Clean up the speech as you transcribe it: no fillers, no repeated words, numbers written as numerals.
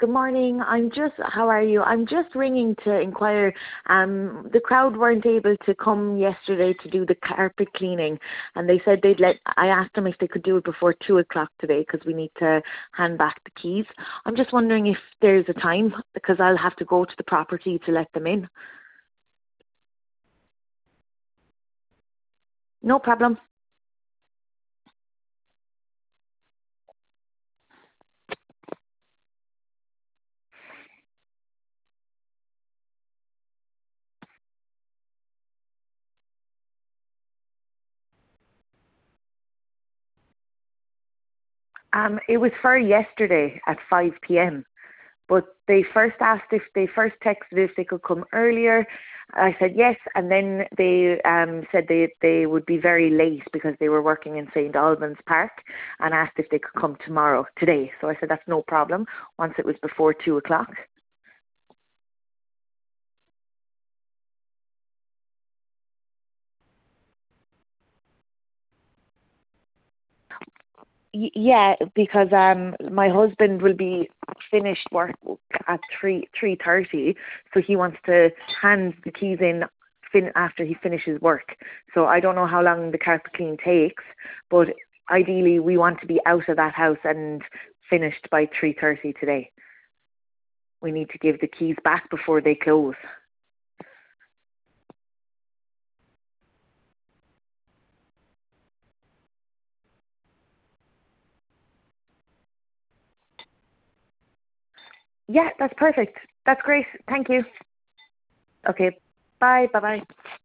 Good morning. How are you? I'm just ringing to inquire. The crowd weren't able to come yesterday to do the carpet cleaning, and they said I asked them if they could do it before 2 o'clock today because we need to hand back the keys. I'm just wondering if there's a time because I'll have to go to the property to let them in. No problem. It was for yesterday at 5 p.m. But they first texted if they could come earlier. I said yes, and then they said they would be very late because they were working in St. Albans Park, and asked if they could come today. So I said that's no problem once it was before 2 o'clock. Yeah, because my husband will be finished work at 3:30, so he wants to hand the keys in after he finishes work. So I don't know how long the carpet clean takes, but ideally we want to be out of that house and finished by 3:30 today. We need to give the keys back before they close. Yeah, that's perfect. That's great. Thank you. Okay. Bye. Bye. Bye.